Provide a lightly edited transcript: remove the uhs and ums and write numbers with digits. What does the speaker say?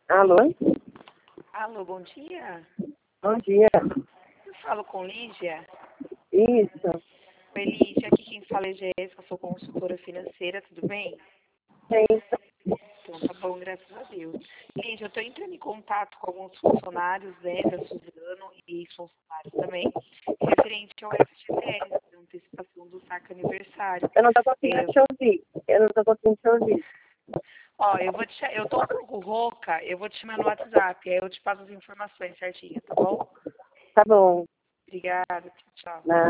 Alô? Alô, bom dia. Bom dia. Eu falo com Lígia. Isso. Oi, Lígia, aqui quem fala é Jéssica, sou consultora financeira, tudo bem? Sim. Então tá bom, graças a Deus. Lígia, eu estou entrando em contato com alguns funcionários, né, da Suzano e ex-funcionários também, referente ao FGTS, da antecipação do saque aniversário. Eu não tô conseguindo te ouvir. Eu não tô conseguindo te ouvir. Ó, eu tô um pouco rouca, eu vou te chamar no WhatsApp, aí eu te passo as informações certinho, tá bom? Tá bom. Obrigada, tchau. Nada.